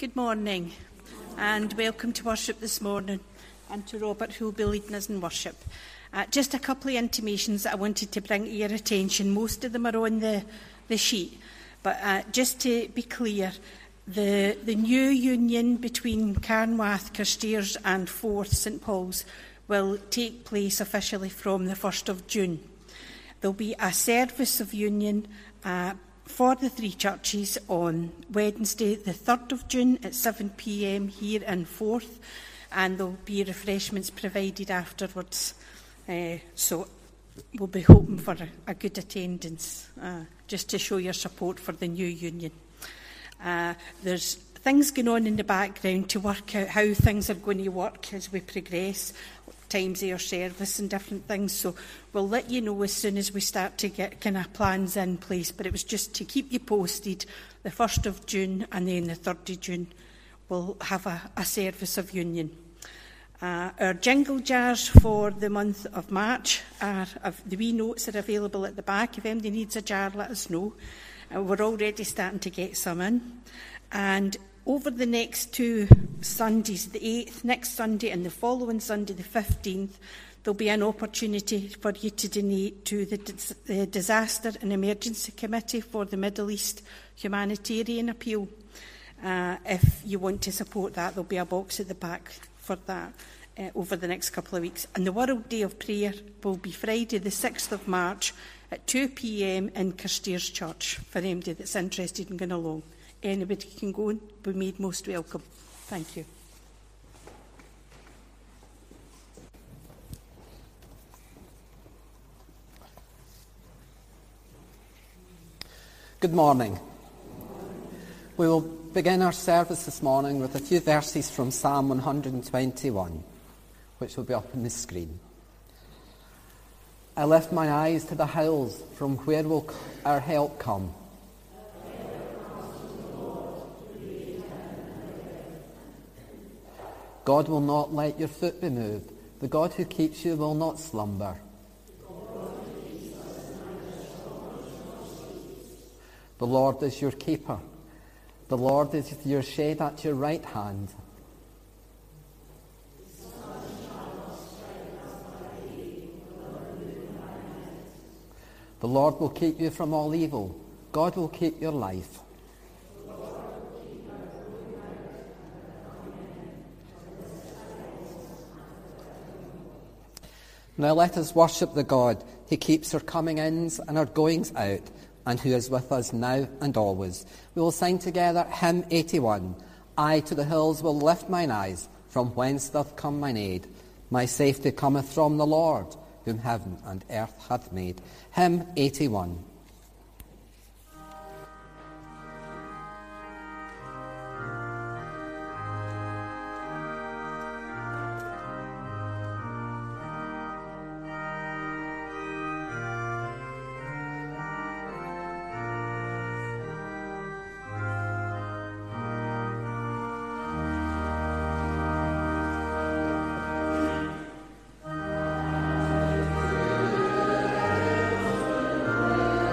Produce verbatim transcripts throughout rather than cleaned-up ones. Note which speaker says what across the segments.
Speaker 1: Good morning and welcome to worship this morning, and to Robert who will be leading us in worship. Uh, just a couple of intimations that I wanted to bring to your attention. Most of them are on the, the sheet, but uh, just to be clear, the, the new union between Carnwath, Carstairs and Forth St Paul's will take place officially from the first of June. There will be a service of union uh, for the three churches on Wednesday the third of June at seven p m here in Forth, and there will be refreshments provided afterwards. Uh, so we'll be hoping for a, a good attendance, uh, just to show your support for the new union. Uh, there's things going on in the background to work out how things are going to work as we progress, times of your service and different things. So we'll let you know as soon as we start to get kind of plans in place. But it was just to keep you posted. The first of June and then the third of June we'll have a, a service of union. Uh, our jingle jars for the month of March are, uh, the wee notes are available at the back. If anybody needs a jar, let us know. Uh, we're already starting to get some in. And over the next two Sundays, the eighth, next Sunday, and the following Sunday, the fifteenth, there'll be an opportunity for you to donate to the, Dis- the Disaster and Emergency Committee for the Middle East Humanitarian Appeal. Uh, if you want to support that, there'll be a box at the back for that uh, over the next couple of weeks. And the World Day of Prayer will be Friday, the sixth of March at two p m in Carstairs Church for anybody that's interested in going along. Anybody can go and be made most welcome. Thank you.
Speaker 2: Good morning. We will begin our service this morning with a few verses from Psalm one hundred twenty-one, which will be up on the screen. I lift my eyes to the hills, from where will our help come? God will not let your foot be moved. The God who keeps you will not slumber. The Lord is your keeper. The Lord is your shade at your right hand. The Lord will keep you from all evil. God will keep your life. Now let us worship the God who keeps our coming ins and our goings out, and who is with us now and always. We will sing together hymn eighty-one. I to the hills will lift mine eyes, from whence doth come mine aid. My safety cometh from the Lord, whom heaven and earth hath made. Hymn eighty-one.
Speaker 3: Thank you.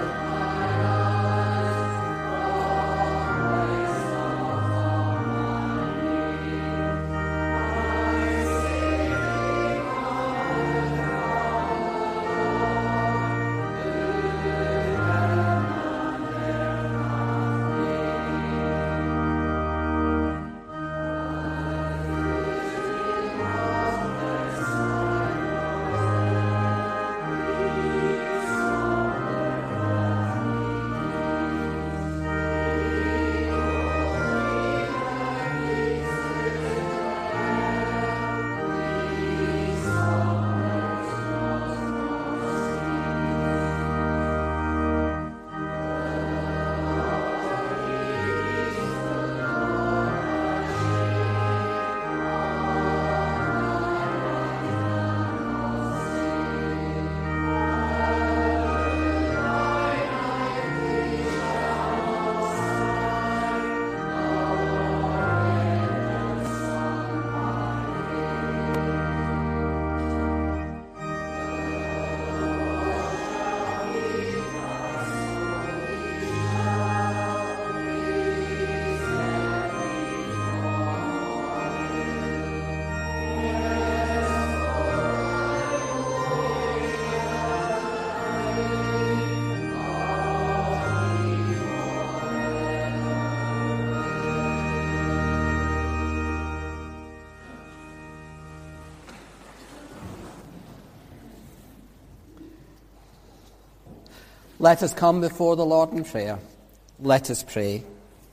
Speaker 2: Let us come before the Lord in prayer. Let us pray.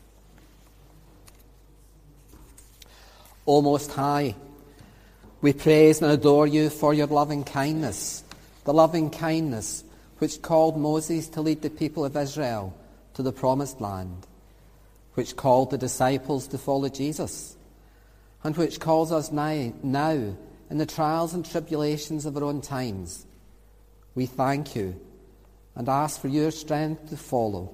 Speaker 2: O Most High, we praise and adore you for your loving kindness, the loving kindness which called Moses to lead the people of Israel to the promised land, which called the disciples to follow Jesus, and which calls us now, now in the trials and tribulations of our own times. We thank you and ask for your strength to follow.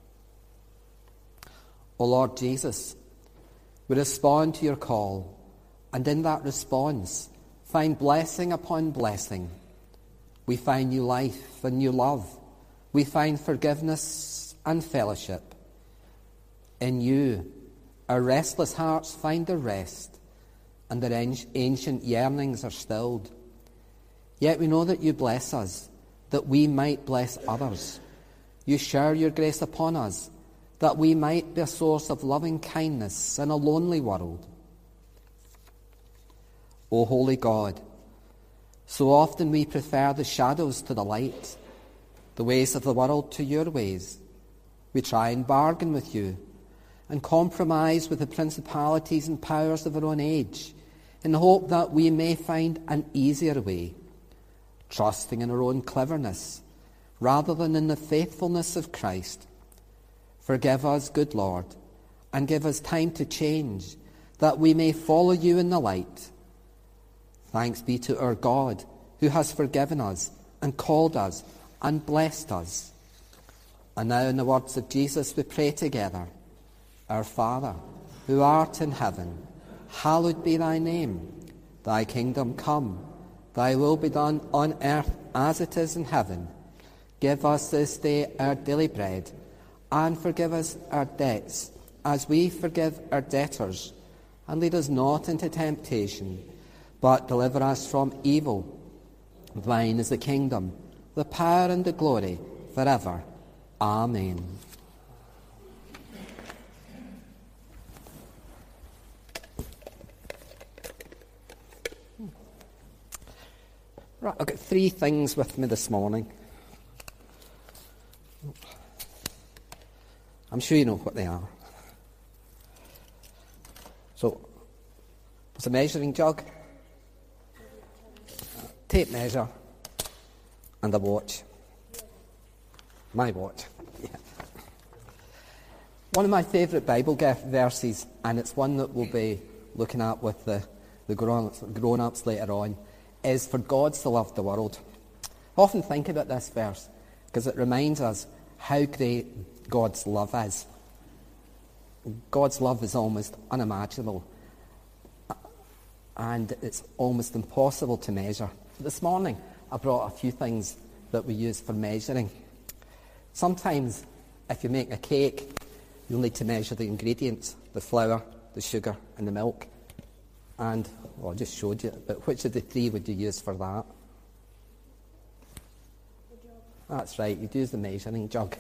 Speaker 2: O Lord Jesus, we respond to your call, and in that response find blessing upon blessing. We find new life and new love. We find forgiveness and fellowship. In you, our restless hearts find their rest, and their ancient yearnings are stilled. Yet we know that you bless us, that we might bless others. You shower your grace upon us, that we might be a source of loving kindness in a lonely world. O holy God, so often we prefer the shadows to the light, the ways of the world to your ways. We try and bargain with you and compromise with the principalities and powers of our own age in the hope that we may find an easier way, trusting in our own cleverness rather than in the faithfulness of Christ. Forgive us, good Lord, and give us time to change, that we may follow you in the light. Thanks be to our God, who has forgiven us and called us and blessed us. And now in the words of Jesus we pray together. Our Father, who art in heaven, hallowed be thy name. Thy kingdom come. Thy will be done on earth as it is in heaven. Give us this day our daily bread, and forgive us our debts, as we forgive our debtors. And lead us not into temptation, but deliver us from evil. Thine is the kingdom, the power and the glory, forever. Amen. Right, I've got three things with me this morning. I'm sure you know what they are. So, there's a measuring jug, a tape measure, and a watch. My watch. Yeah. One of my favourite Bible verses, and it's one that we'll be looking at with the, the grown-ups later on, is, "For God so loved the world." I often think about this verse because it reminds us how great God's love is. God's love is almost unimaginable, and it's almost impossible to measure. This morning I brought a few things that we use for measuring. Sometimes if you make a cake, you'll need to measure the ingredients, the flour, the sugar and the milk. And, well, I just showed you, but which of the three would you use for that? That's right, you'd use the measuring jug.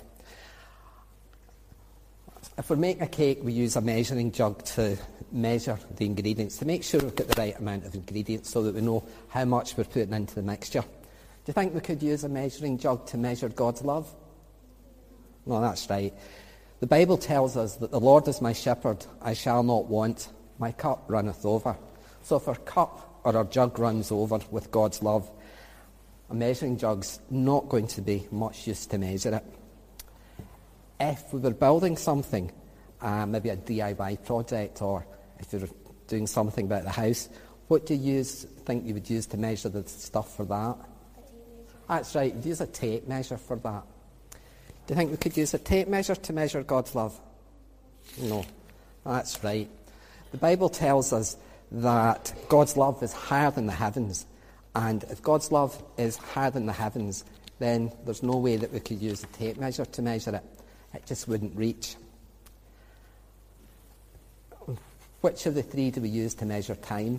Speaker 2: If we're making a cake, we use a measuring jug to measure the ingredients, to make sure we've got the right amount of ingredients so that we know how much we're putting into the mixture. Do you think we could use a measuring jug to measure God's love? No, that's right. The Bible tells us that the Lord is my shepherd, I shall not want. My cup runneth over. So if our cup or our jug runs over with God's love, a measuring jug's not going to be much use to measure it. If we were building something, uh, maybe a D I Y project, or if you were doing something about the house, what do you use, think you would use to measure the stuff for that? That's right, you'd use a tape measure for that. Do you think we could use a tape measure to measure God's love? No, that's right. The Bible tells us that God's love is higher than the heavens. And if God's love is higher than the heavens, then there's no way that we could use a tape measure to measure it. It just wouldn't reach. Which of the three do we use to measure time?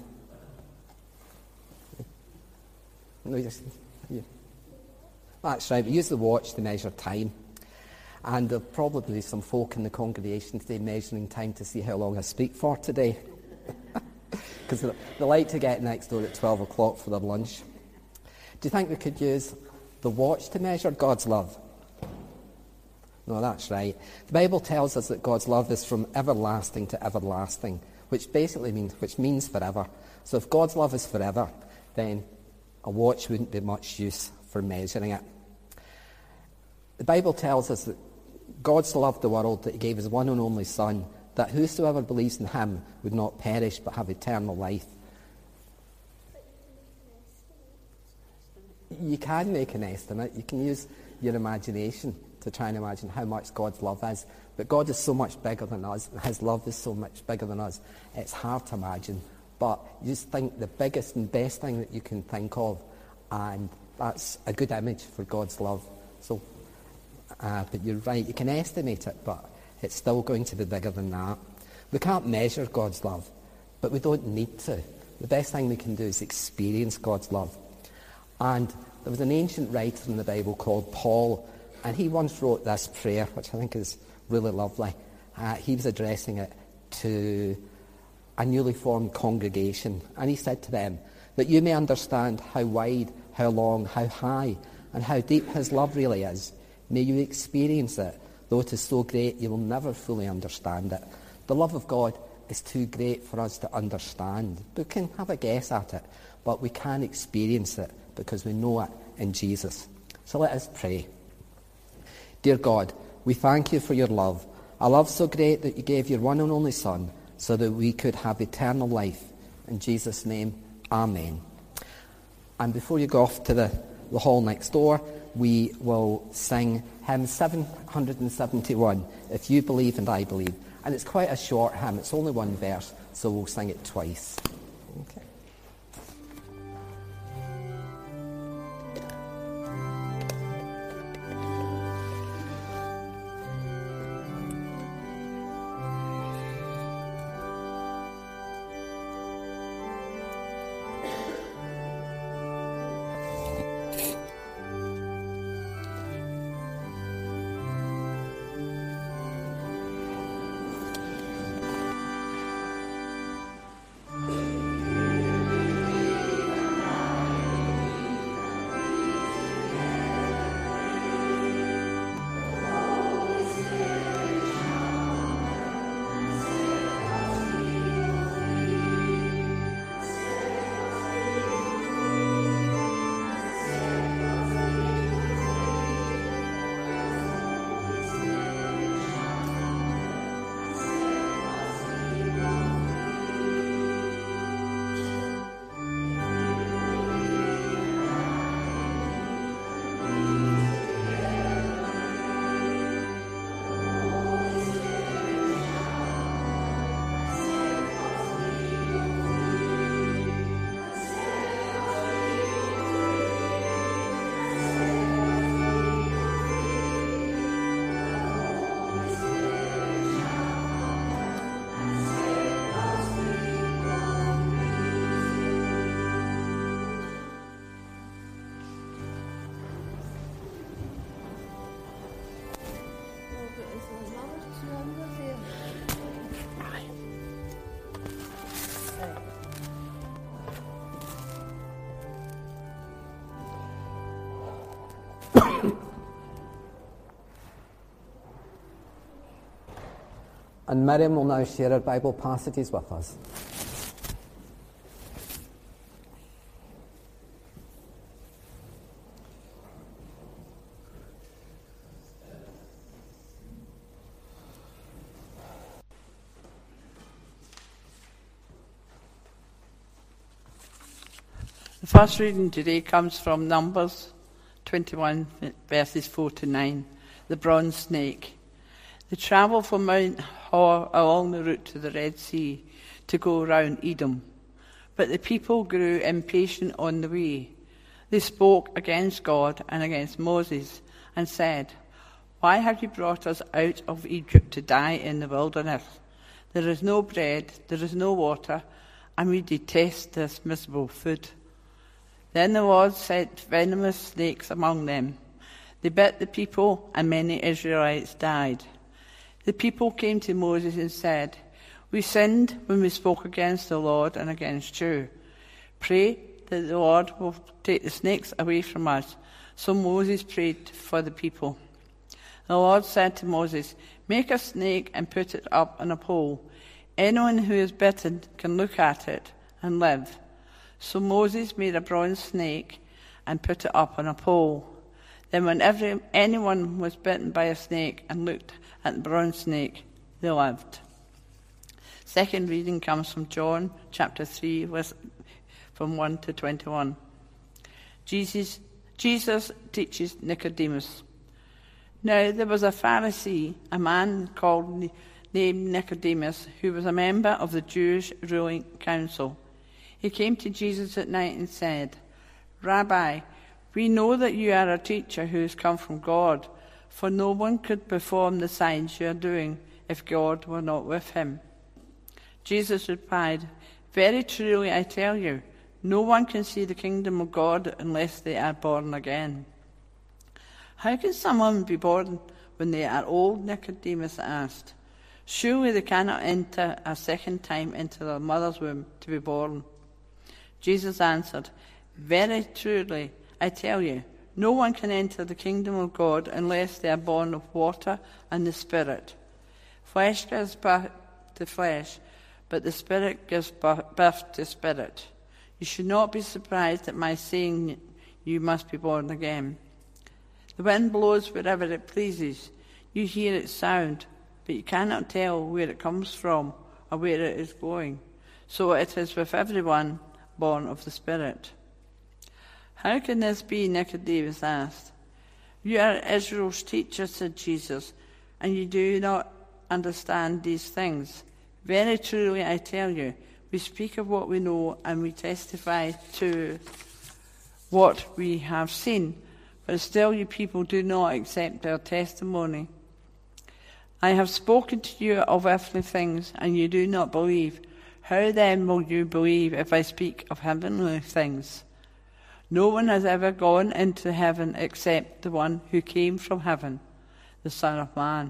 Speaker 2: No, yes, yeah. That's right, we use the watch to measure time. And there'll probably be some folk in the congregation today measuring time to see how long I speak for today. Because they like to get next door at twelve o'clock for their lunch. Do you think we could use the watch to measure God's love? No, that's right. The Bible tells us that God's love is from everlasting to everlasting, which basically means, which means forever. So if God's love is forever, then a watch wouldn't be much use for measuring it. The Bible tells us that God so loved the world that he gave his one and only Son, that whosoever believes in him would not perish but have eternal life. You can make an estimate. You can use your imagination to try and imagine how much God's love is. But God is so much bigger than us, and his love is so much bigger than us. It's hard to imagine. But you just think the biggest and best thing that you can think of, and that's a good image for God's love. So, uh, but you're right, you can estimate it, but it's still going to be bigger than that. We can't measure God's love, but we don't need to. The best thing we can do is experience God's love. And there was an ancient writer in the Bible called Paul, and he once wrote this prayer, which I think is really lovely. Uh, he was addressing it to a newly formed congregation, and he said to them, that you may understand how wide, how long, how high, and how deep his love really is. May you experience it, though it is so great you will never fully understand it. The love of God is too great for us to understand. We can have a guess at it, but we can experience it because we know it in Jesus. So let us pray. Dear God, we thank you for your love, a love so great that you gave your one and only Son, so that we could have eternal life. In Jesus' name, amen. And before you go off to the, the hall next door, we will sing hymn seven hundred seventy-one, If You Believe and I Believe. And it's quite a short hymn, it's only one verse, so we'll sing it twice. Okay. And Miriam will now share her Bible passages with us.
Speaker 3: The first reading today comes from Numbers twenty-one, verses four to nine, the bronze snake. They travelled from Mount Hor along the route to the Red Sea to go round Edom. But the people grew impatient on the way. They spoke against God and against Moses and said, "Why have you brought us out of Egypt to die in the wilderness? There is no bread, there is no water, and we detest this miserable food." Then the Lord sent venomous snakes among them. They bit the people, and many Israelites died. The people came to Moses and said, "We sinned when we spoke against the Lord and against you. Pray that the Lord will take the snakes away from us." So Moses prayed for the people. The Lord said to Moses, "Make a snake and put it up on a pole. Anyone who is bitten can look at it and live." So Moses made a bronze snake and put it up on a pole. Then when every, anyone was bitten by a snake and looked at the bronze snake, they lived. Second reading comes from John chapter three, verse from one to twenty-one. Jesus, Jesus teaches Nicodemus. Now there was a Pharisee, a man called named Nicodemus, who was a member of the Jewish ruling council. He came to Jesus at night and said, "Rabbi, we know that you are a teacher who has come from God, for no one could perform the signs you are doing if God were not with him." Jesus replied, "Very truly I tell you, no one can see the kingdom of God unless they are born again." "How can someone be born when they are old?" Nicodemus asked. "Surely they cannot enter a second time into their mother's womb to be born." Jesus answered, "Very truly I tell you, no one can enter the kingdom of God unless they are born of water and the Spirit. Flesh gives birth to flesh, but the Spirit gives birth to spirit. You should not be surprised at my saying you must be born again. The wind blows wherever it pleases. You hear its sound, but you cannot tell where it comes from or where it is going. So it is with everyone born of the Spirit." "How can this be?" Nicodemus asked. "You are Israel's teacher," said Jesus, "and you do not understand these things. Very truly I tell you, we speak of what we know and we testify to what we have seen, but still you people do not accept our testimony. I have spoken to you of earthly things, and you do not believe. How then will you believe if I speak of heavenly things? No one has ever gone into heaven except the one who came from heaven, the Son of Man.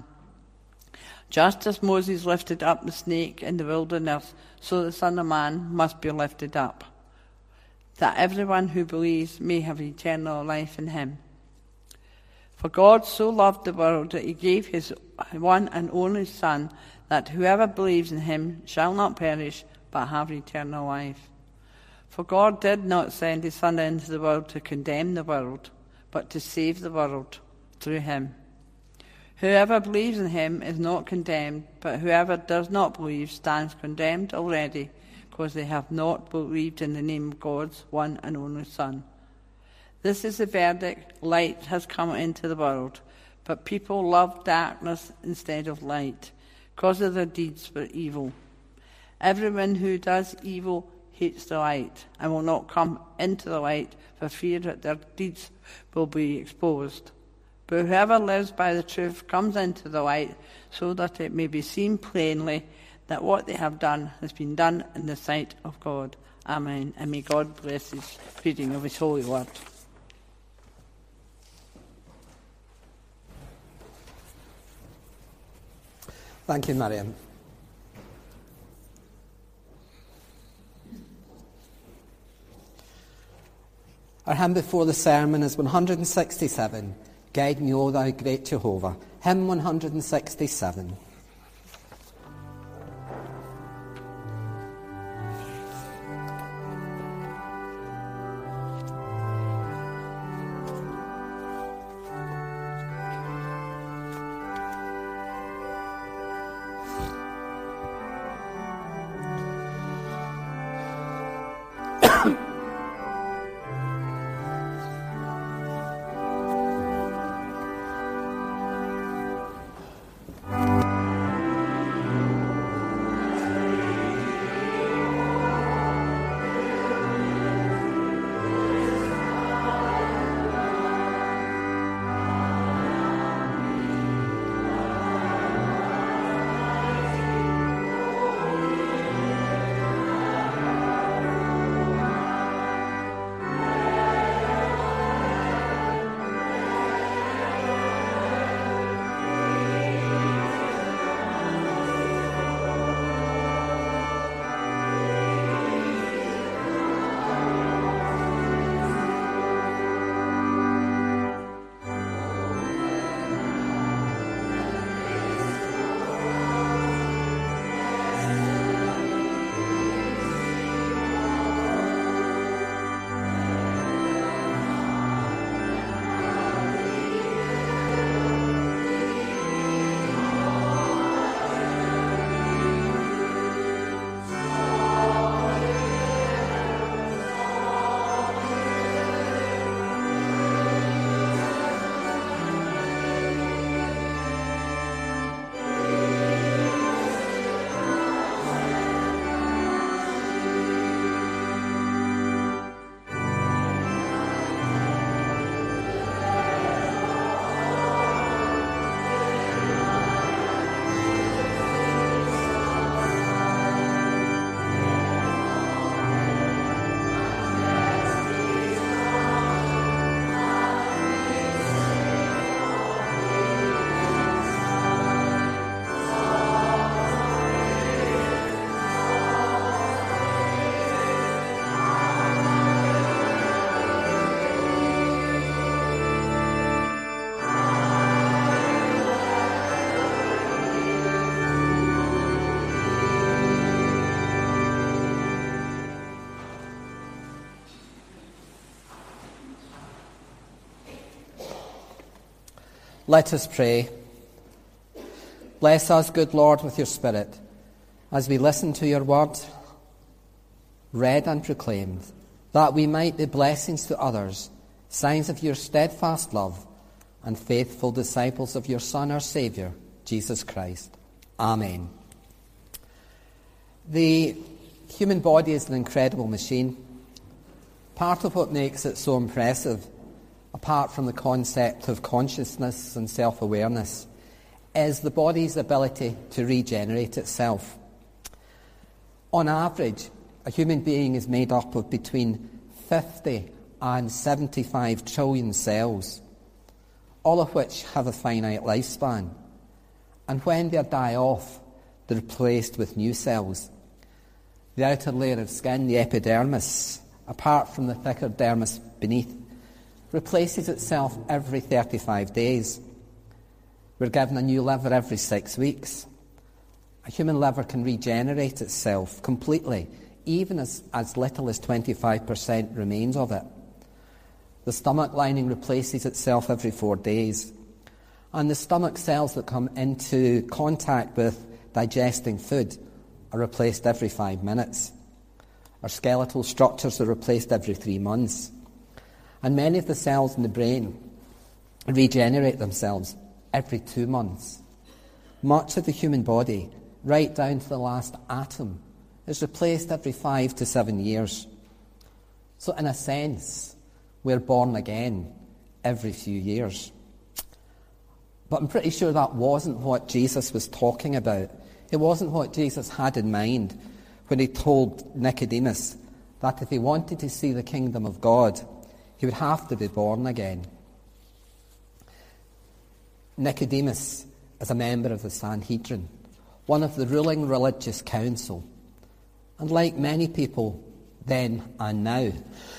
Speaker 3: Just as Moses lifted up the snake in the wilderness, so the Son of Man must be lifted up, that everyone who believes may have eternal life in him. For God so loved the world that he gave his one and only Son, that whoever believes in him shall not perish, but have eternal life. For God did not send his Son into the world to condemn the world, but to save the world through him. Whoever believes in him is not condemned, but whoever does not believe stands condemned already, because they have not believed in the name of God's one and only Son. This is the verdict: light has come into the world, but people love darkness instead of light, because of their deeds were evil. Everyone who does evil hates the light, and will not come into the light for fear that their deeds will be exposed. But whoever lives by the truth comes into the light, so that it may be seen plainly that what they have done has been done in the sight of God. Amen. And may God bless his reading of his holy word.
Speaker 2: Thank you, Miriam. Our hymn before the sermon is one hundred sixty-seven, Guide Me, O Thou Great Jehovah. Hymn one hundred sixty-seven. Let us pray. Bless us, good Lord, with your Spirit, as we listen to your word, read and proclaimed, that we might be blessings to others, signs of your steadfast love, and faithful disciples of your Son, our Saviour, Jesus Christ. Amen. The human body is an incredible machine. Part of what makes it so impressive, apart from the concept of consciousness and self-awareness, is the body's ability to regenerate itself. On average, a human being is made up of between fifty and seventy-five trillion cells, all of which have a finite lifespan. And when they die off, they're replaced with new cells. The outer layer of skin, the epidermis, apart from the thicker dermis beneath, replaces itself every thirty-five days. We're given a new liver every six weeks. A human liver can regenerate itself completely, even as, as little as twenty-five percent remains of it. The stomach lining replaces itself every four days. And the stomach cells that come into contact with digesting food are replaced every five minutes. Our skeletal structures are replaced every three months. And many of the cells in the brain regenerate themselves every two months. Much of the human body, right down to the last atom, is replaced every five to seven years. So in a sense, we're born again every few years. But I'm pretty sure that wasn't what Jesus was talking about. It wasn't what Jesus had in mind when he told Nicodemus that if he wanted to see the kingdom of God, he would have to be born again. Nicodemus is a member of the Sanhedrin, one of the ruling religious council. And like many people then and now,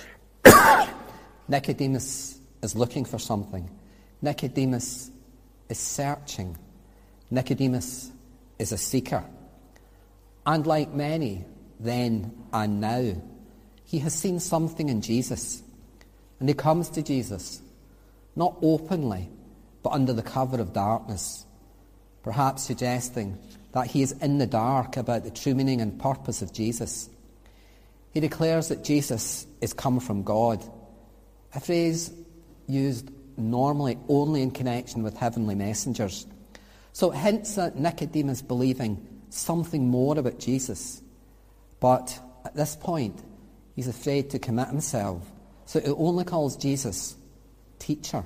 Speaker 2: Nicodemus is looking for something. Nicodemus is searching. Nicodemus is a seeker. And like many then and now, he has seen something in Jesus. And he comes to Jesus, not openly, but under the cover of darkness, perhaps suggesting that he is in the dark about the true meaning and purpose of Jesus. He declares that Jesus is come from God, a phrase used normally only in connection with heavenly messengers. So it hints at Nicodemus believing something more about Jesus. But at this point, he's afraid to commit himself. So he only calls Jesus teacher.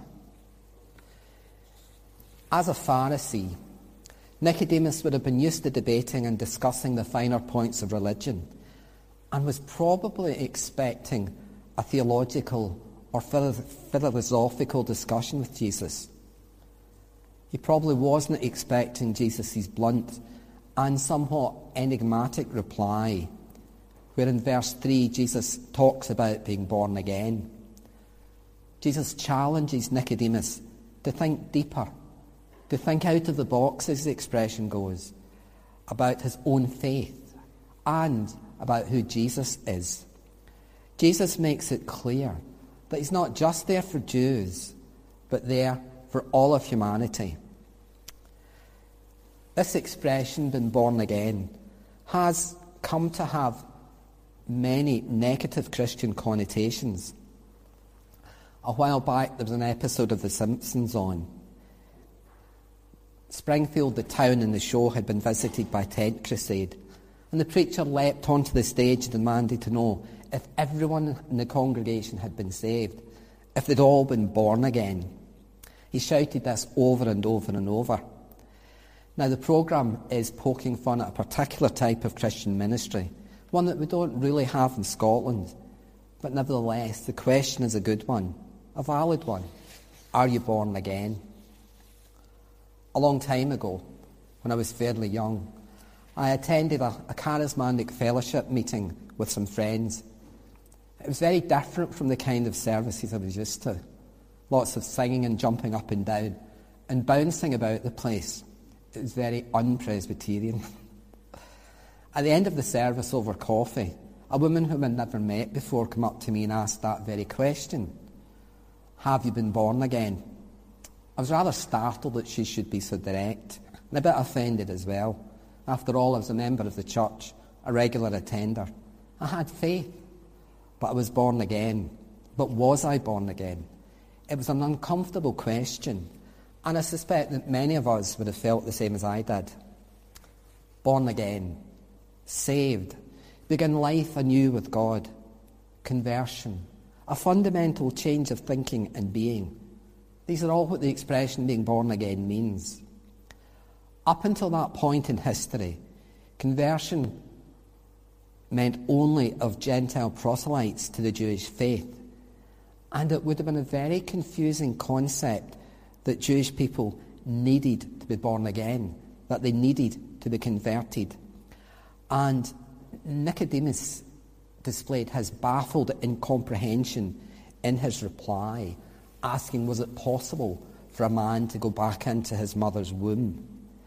Speaker 2: As a Pharisee, Nicodemus would have been used to debating and discussing the finer points of religion and was probably expecting a theological or philosophical discussion with Jesus. He probably wasn't expecting Jesus' blunt and somewhat enigmatic reply, where in verse three Jesus talks about being born again. Jesus challenges Nicodemus to think deeper, to think out of the box, as the expression goes, about his own faith and about who Jesus is. Jesus makes it clear that he's not just there for Jews, but there for all of humanity. This expression, being born again, has come to have many negative Christian connotations. A while back there was an episode of The Simpsons on. Springfield, the town and the show, had been visited by Tent Crusade, and the preacher leapt onto the stage and demanded to know if everyone in the congregation had been saved, if they'd all been born again. He shouted this over and over and over. Now the programme is poking fun at a particular type of Christian ministry, one that we don't really have in Scotland. But nevertheless, the question is a good one, a valid one. Are you born again? A long time ago, when I was fairly young, I attended a, a charismatic fellowship meeting with some friends. It was very different from the kind of services I was used to. Lots of singing and jumping up and down and bouncing about the place. It was very un-Presbyterian. At the end of the service over coffee, a woman whom I'd never met before came up to me and asked that very question. Have you been born again? I was rather startled that she should be so direct, and a bit offended as well. After all, I was a member of the church, a regular attender. I had faith, but I was born again. But was I born again? It was an uncomfortable question, and I suspect that many of us would have felt the same as I did. Born again, saved, begin life anew with God, conversion, a fundamental change of thinking and being. These are all what the expression being born again means. Up until that point in history, conversion meant only of Gentile proselytes to the Jewish faith. And it would have been a very confusing concept that Jewish people needed to be born again, that they needed to be converted. And Nicodemus displayed his baffled incomprehension in his reply, asking, was it possible for a man to go back into his mother's womb?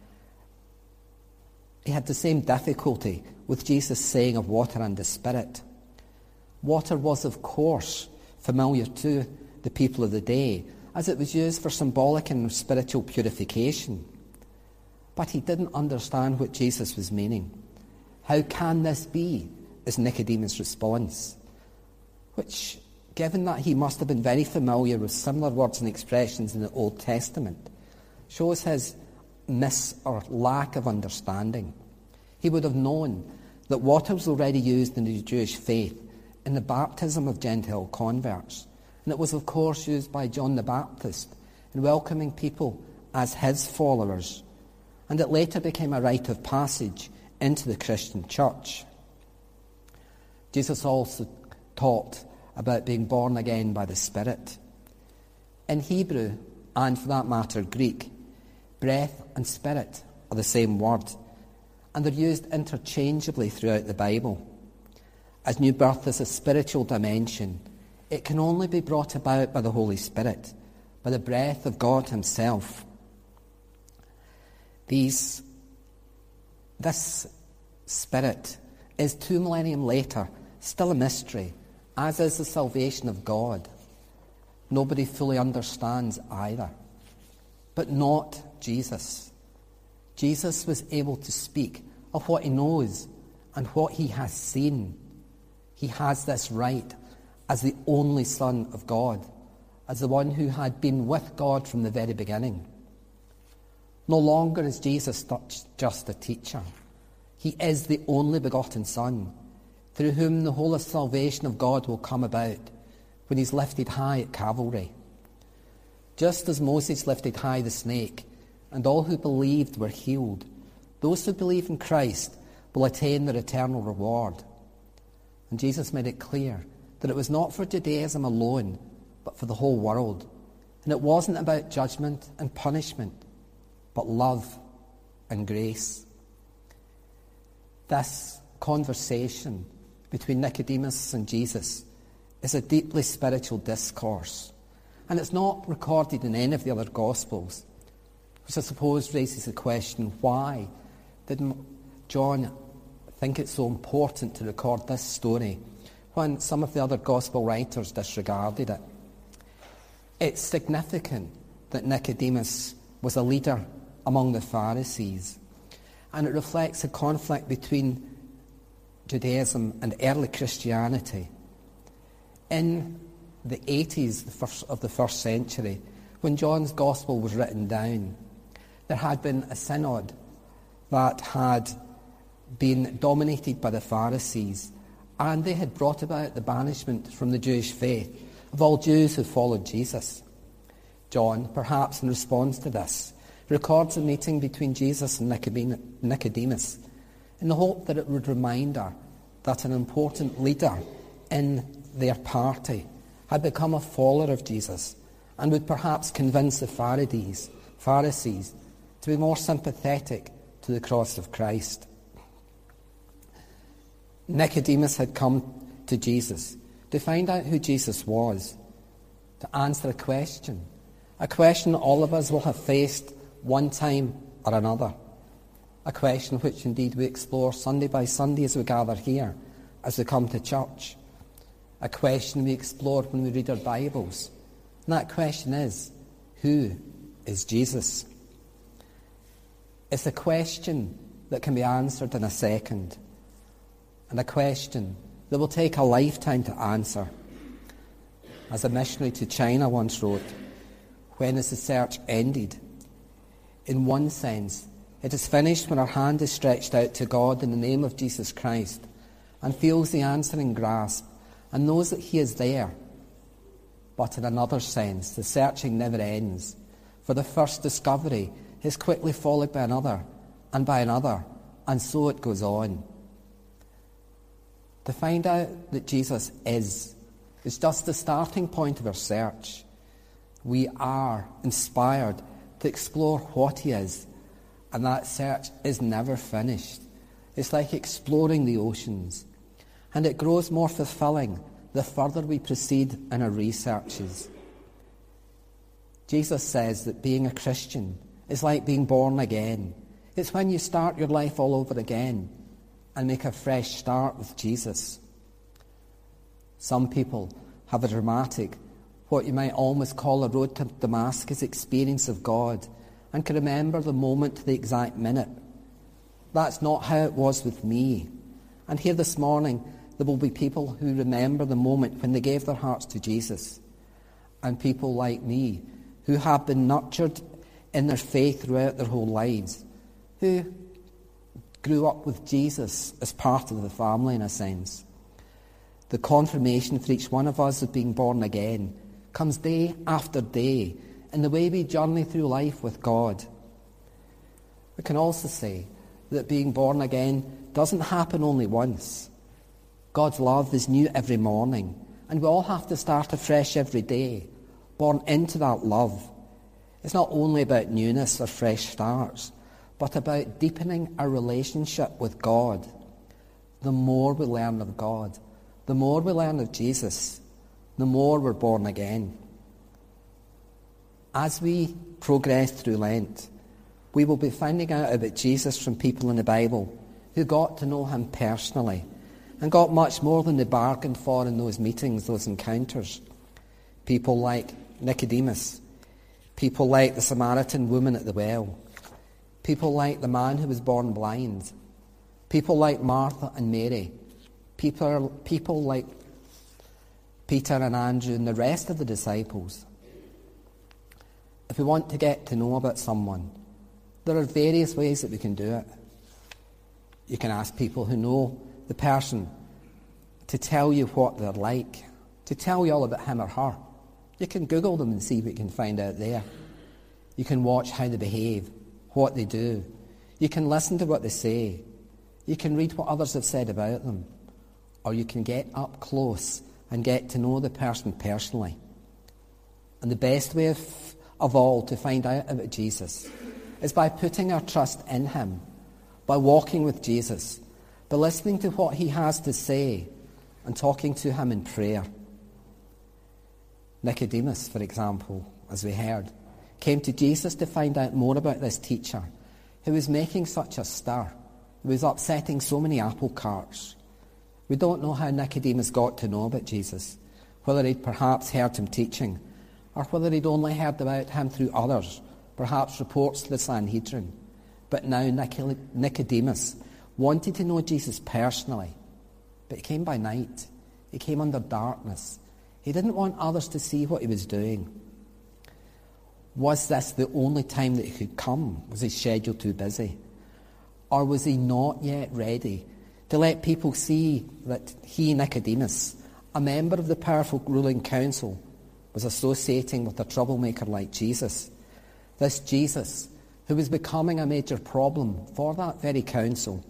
Speaker 2: He had the same difficulty with Jesus saying of water and the Spirit. Water was, of course, familiar to the people of the day, as it was used for symbolic and spiritual purification. But he didn't understand what Jesus was meaning. How can this be? Is Nicodemus' response, which, given that he must have been very familiar with similar words and expressions in the Old Testament, shows his miss or lack of understanding. He would have known that water was already used in the Jewish faith in the baptism of Gentile converts, and it was of course used by John the Baptist in welcoming people as his followers, and it later became a rite of passage into the Christian church. Jesus also taught about being born again by the Spirit. In Hebrew, and for that matter Greek, breath and spirit are the same word, and they're used interchangeably throughout the Bible. As new birth is a spiritual dimension, it can only be brought about by the Holy Spirit, by the breath of God himself. These, this Spirit is two millennium later still a mystery, as is the salvation of God. Nobody fully understands either. But not Jesus. Jesus was able to speak of what he knows and what he has seen. He has this right as the only Son of God, as the one who had been with God from the very beginning. No longer is Jesus just a teacher. He is the only begotten Son, through whom the whole of salvation of God will come about when he's lifted high at Calvary. Just as Moses lifted high the snake, and all who believed were healed, those who believe in Christ will attain their eternal reward. And Jesus made it clear that it was not for Judaism alone, but for the whole world. And it wasn't about judgment and punishment, but love and grace. This conversation between Nicodemus and Jesus is a deeply spiritual discourse. And it's not recorded in any of the other Gospels, which I suppose raises the question, why did John think it's so important to record this story when some of the other Gospel writers disregarded it? It's significant that Nicodemus was a leader among the Pharisees, and it reflects a conflict between Judaism and early Christianity. In the eighties of the first century, when John's Gospel was written down, there had been a synod that had been dominated by the Pharisees, and they had brought about the banishment from the Jewish faith of all Jews who followed Jesus. John, perhaps in response to this, records a meeting between Jesus and Nicodemus in the hope that it would remind her that an important leader in their party had become a follower of Jesus and would perhaps convince the Pharisees, Pharisees to be more sympathetic to the cross of Christ. Nicodemus had come to Jesus to find out who Jesus was, to answer a question, a question all of us will have faced one time or another, a question which indeed we explore Sunday by Sunday as we gather here, as we come to church, a question we explore when we read our Bibles. And that question is, who is Jesus? It's a question that can be answered in a second, and a question that will take a lifetime to answer. As a missionary to China once wrote, "When is the search ended? In one sense, it is finished when our hand is stretched out to God in the name of Jesus Christ and feels the answering grasp and knows that he is there. But in another sense, the searching never ends, for the first discovery is quickly followed by another and by another, and so it goes on." To find out that Jesus is, is just the starting point of our search. We are inspired to explore what he is, and that search is never finished. It's like exploring the oceans, and it grows more fulfilling the further we proceed in our researches. Jesus says that being a Christian is like being born again. It's when you start your life all over again and make a fresh start with Jesus. Some people have a dramatic, what you might almost call a road to Damascus experience of God, and can remember the moment to the exact minute. That's not how it was with me. And here this morning, there will be people who remember the moment when they gave their hearts to Jesus, and people like me who have been nurtured in their faith throughout their whole lives, who grew up with Jesus as part of the family in a sense. The confirmation for each one of us of being born again comes day after day in the way we journey through life with God. We can also say that being born again doesn't happen only once. God's love is new every morning, and we all have to start afresh every day, born into that love. It's not only about newness or fresh starts, but about deepening our relationship with God. The more we learn of God, the more we learn of Jesus, the more we're born again. As we progress through Lent, we will be finding out about Jesus from people in the Bible who got to know him personally and got much more than they bargained for in those meetings, those encounters. People like Nicodemus, people like the Samaritan woman at the well, people like the man who was born blind, people like Martha and Mary, people, people like Peter and Andrew and the rest of the disciples. If we want to get to know about someone, there are various ways that we can do it. You can ask people who know the person to tell you what they're like, to tell you all about him or her. You can Google them and see what you can find out there. You can watch how they behave, what they do. You can listen to what they say. You can read what others have said about them. Or you can get up close and get to know the person personally. And the best way of, of all to find out about Jesus is by putting our trust in him, by walking with Jesus, by listening to what he has to say and talking to him in prayer. Nicodemus, for example, as we heard, came to Jesus to find out more about this teacher who was making such a stir, who was upsetting so many apple carts. We don't know how Nicodemus got to know about Jesus, whether he'd perhaps heard him teaching, or whether he'd only heard about him through others, perhaps reports to the Sanhedrin. But now Nicodemus wanted to know Jesus personally, but he came by night. He came under darkness. He didn't want others to see what he was doing. Was this the only time that he could come? Was his schedule too busy? Or was he not yet ready to let people see that he, Nicodemus, a member of the powerful ruling council, was associating with a troublemaker like Jesus? This Jesus who was becoming a major problem for that very council.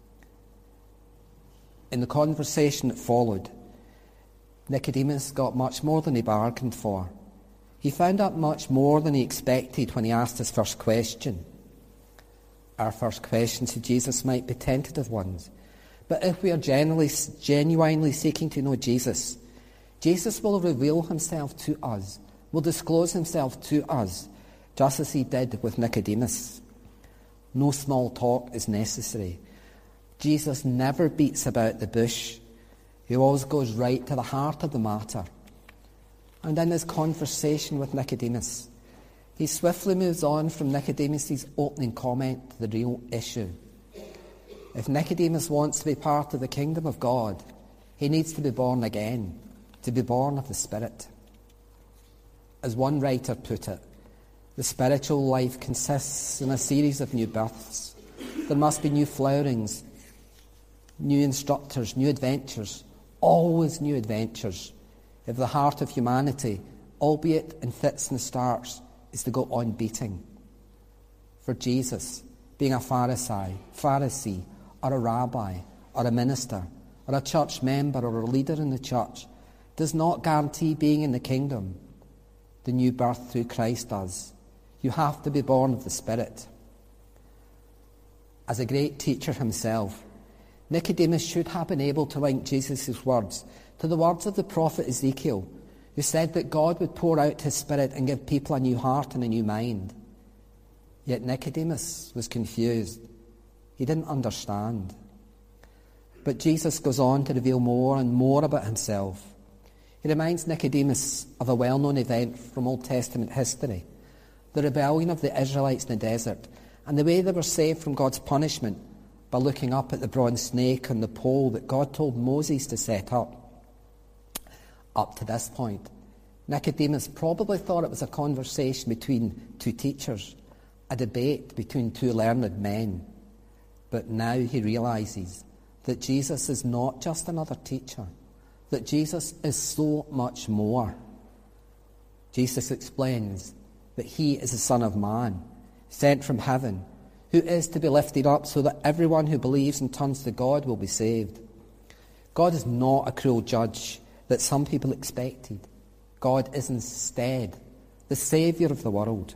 Speaker 2: In the conversation that followed, Nicodemus got much more than he bargained for. He found out much more than he expected when he asked his first question. Our first questions to Jesus might be tentative ones, but if we are generally, genuinely seeking to know Jesus, Jesus will reveal himself to us, will disclose himself to us, just as he did with Nicodemus. No small talk is necessary. Jesus never beats about the bush. He always goes right to the heart of the matter. And in his conversation with Nicodemus, He swiftly moves on from Nicodemus' opening comment to the real issue. If Nicodemus wants to be part of the kingdom of God, he needs to be born again, to be born of the Spirit. As one writer put it, the spiritual life consists in a series of new births. There must be new flowerings, new instructors, new adventures, always new adventures, if the heart of humanity, albeit in fits and starts, is to go on beating. For Jesus, being a Pharisee, Pharisee, or a rabbi, or a minister, or a church member, or a leader in the church, does not guarantee being in the kingdom. The new birth through Christ does. You have to be born of the Spirit. As a great teacher himself, Nicodemus should have been able to link Jesus' words to the words of the prophet Ezekiel, who said that God would pour out his Spirit and give people a new heart and a new mind. Yet Nicodemus was confused. He didn't understand. But Jesus goes on to reveal more and more about himself. He reminds Nicodemus of a well-known event from Old Testament history, the rebellion of the Israelites in the desert, and the way they were saved from God's punishment by looking up at the bronze snake on the pole that God told Moses to set up. Up to this point, Nicodemus probably thought it was a conversation between two teachers, a debate between two learned men. But now he realises that Jesus is not just another teacher, that Jesus is so much more. Jesus explains that he is the Son of Man, sent from heaven, who is to be lifted up so that everyone who believes and turns to God will be saved. God is not a cruel judge that some people expected. God is instead the Saviour of the world.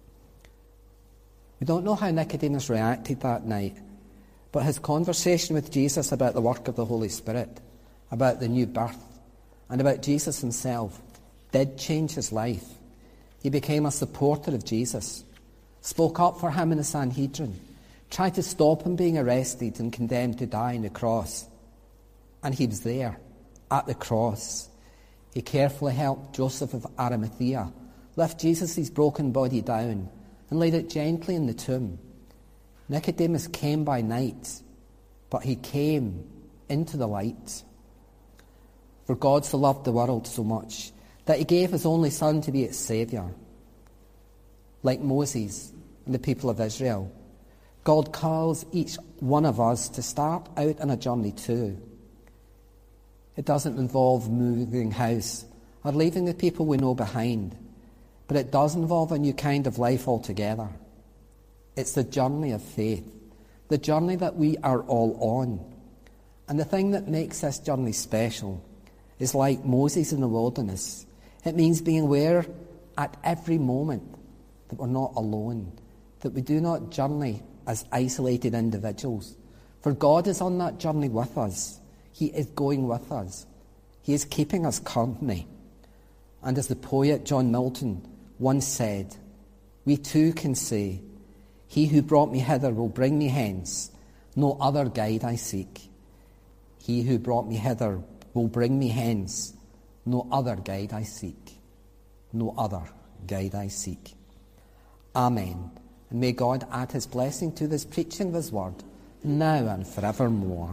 Speaker 2: We don't know how Nicodemus reacted that night, but his conversation with Jesus about the work of the Holy Spirit, about the new birth, and about Jesus himself did change his life. He became a supporter of Jesus, spoke up for him in the Sanhedrin, tried to stop him being arrested and condemned to die on the cross. And he was there, at the cross. He carefully helped Joseph of Arimathea lift Jesus' broken body down and laid it gently in the tomb. Nicodemus came by night, but he came into the light. For God so loved the world so much that he gave his only Son to be its Saviour. Like Moses and the people of Israel, God calls each one of us to start out on a journey too. It doesn't involve moving house or leaving the people we know behind, but it does involve a new kind of life altogether. It's the journey of faith, the journey that we are all on. And the thing that makes this journey special is like Moses in the wilderness. It means being aware at every moment that we're not alone, that we do not journey as isolated individuals. For God is on that journey with us. He is going with us. He is keeping us company. And as the poet John Milton once said, we too can say, he who brought me hither will bring me hence. No other guide I seek. He who brought me hither will bring me hence. No other guide I seek. No other guide I seek. Amen. And may God add his blessing to this preaching of his word, now and forevermore.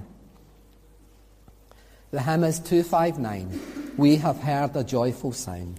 Speaker 2: The hymn is two fifty-nine. We have heard a joyful sound.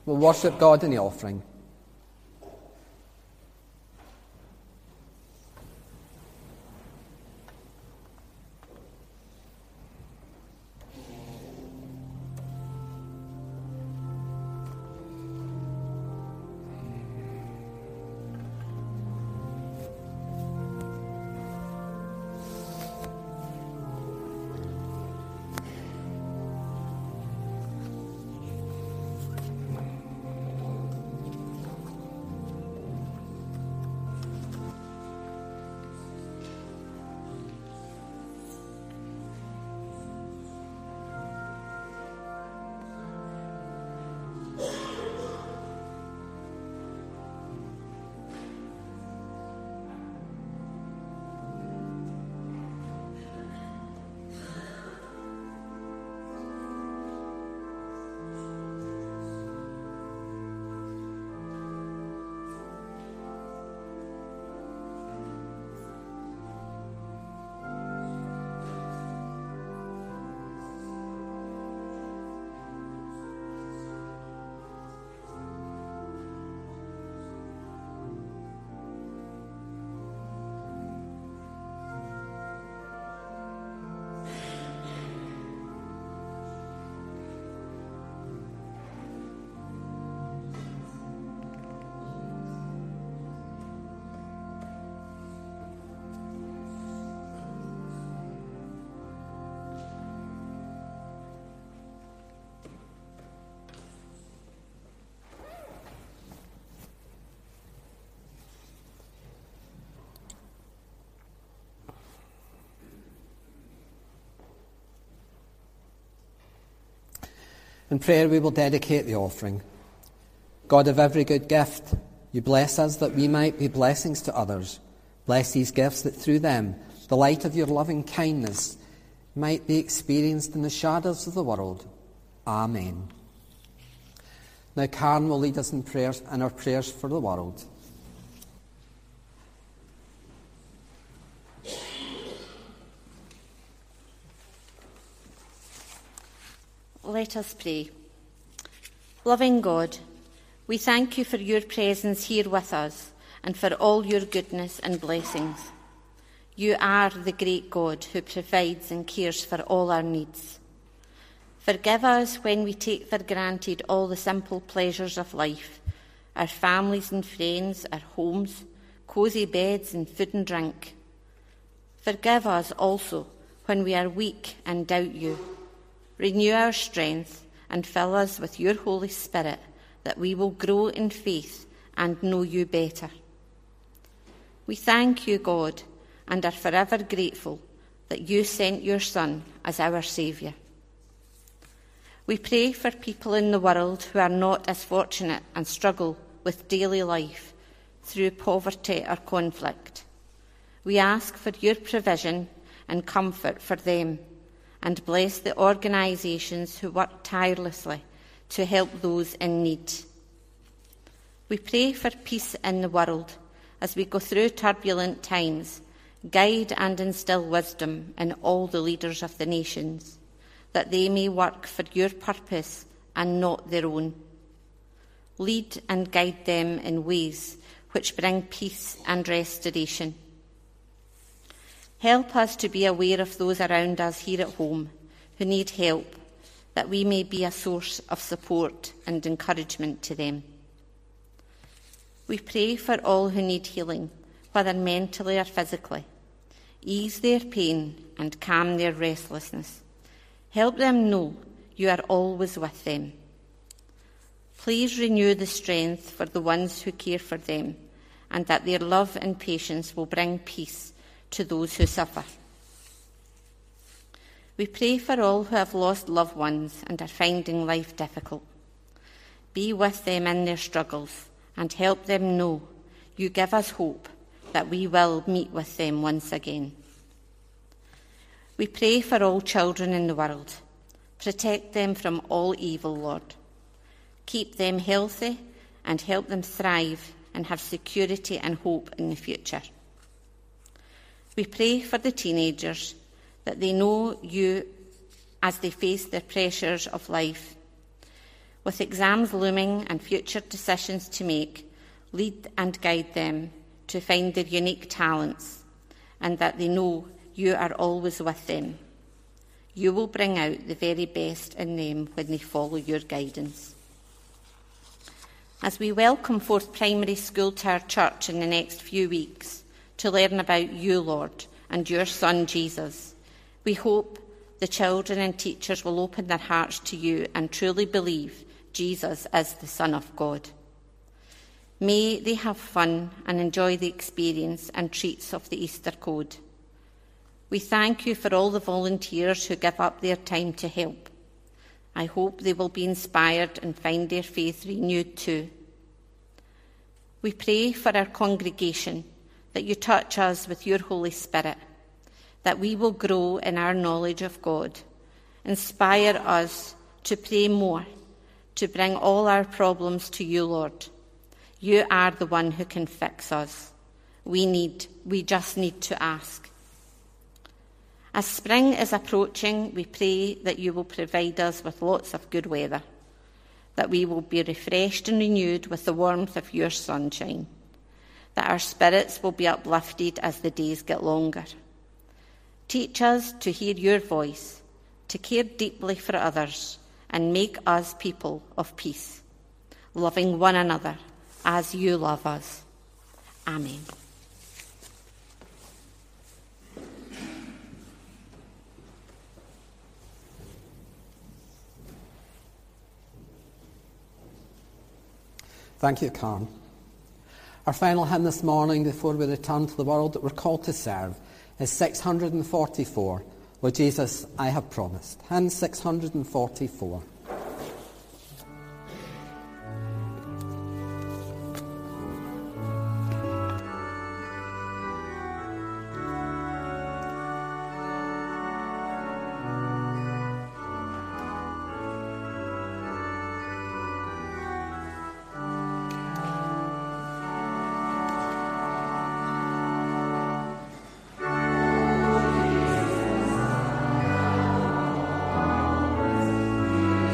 Speaker 2: We'll worship God in the offering. In prayer we will dedicate the offering. God of every good gift, you bless us that we might be blessings to others. Bless these gifts that through them the light of your loving kindness might be experienced in the shadows of the world. Amen. Now Karen will lead us in prayers and our prayers for the world.
Speaker 4: Let us pray. Loving God, we thank you for your presence here with us and for all your goodness and blessings. You are the great God who provides and cares for all our needs. Forgive us when we take for granted all the simple pleasures of life, our families and friends, our homes, cosy beds and food and drink. Forgive us also when we are weak and doubt you. Renew our strength and fill us with your Holy Spirit, that we will grow in faith and know you better. We thank you, God, and are forever grateful that you sent your Son as our Saviour. We pray for people in the world who are not as fortunate and struggle with daily life through poverty or conflict. We ask for your provision and comfort for them, and bless the organisations who work tirelessly to help those in need. We pray for peace in the world as we go through turbulent times. Guide and instil wisdom in all the leaders of the nations, that they may work for your purpose and not their own. Lead and guide them in ways which bring peace and restoration. Help us to be aware of those around us here at home who need help, that we may be a source of support and encouragement to them. We pray for all who need healing, whether mentally or physically. Ease their pain and calm their restlessness. Help them know you are always with them. Please renew the strength for the ones who care for them, and that their love and patience will bring peace to those who suffer. We pray for all who have lost loved ones and are finding life difficult. Be with them in their struggles and help them know you give us hope that we will meet with them once again. We pray for all children in the world. Protect them from all evil, Lord. Keep them healthy and help them thrive and have security and hope in the future. We pray for the teenagers, that they know you as they face the pressures of life. With exams looming and future decisions to make, lead and guide them to find their unique talents, and that they know you are always with them. You will bring out the very best in them when they follow your guidance. As we welcome Forth Primary School to our church in the next few weeks to learn about you, Lord, and your Son, Jesus, we hope the children and teachers will open their hearts to you and truly believe Jesus is the Son of God. May they have fun and enjoy the experience and treats of the Easter Code. We thank you for all the volunteers who give up their time to help. I hope they will be inspired and find their faith renewed too. We pray for our congregation that you touch us with your Holy Spirit, that we will grow in our knowledge of God. Inspire us to pray more, to bring all our problems to you, Lord. You are the one who can fix us. We need, we just need to ask. As spring is approaching, we pray that you will provide us with lots of good weather, that we will be refreshed and renewed with the warmth of your sunshine, that our spirits will be uplifted as the days get longer. Teach us to hear your voice, to care deeply for others, and make us people of peace, loving one another as you love us. Amen.
Speaker 2: Thank you, Karen. Our final hymn this morning before we return to the world that we're called to serve is six hundred forty-four, Lord Jesus, I have promised. Hymn six hundred forty-four.
Speaker 5: Amen.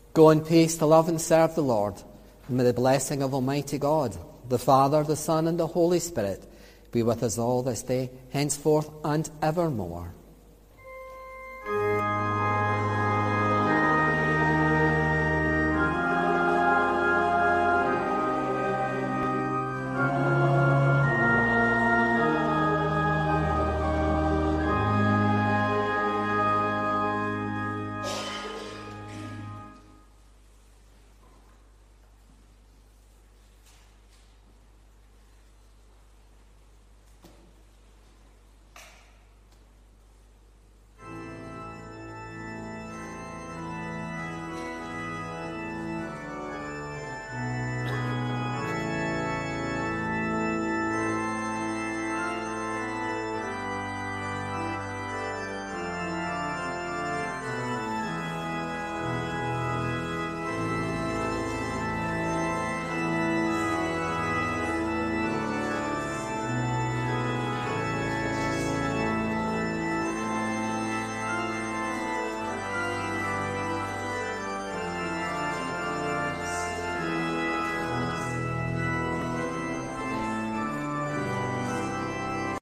Speaker 2: Go in peace to love and serve the Lord, and may the blessing of Almighty God, the Father, the Son, and the Holy Spirit be with us all this day, henceforth and evermore.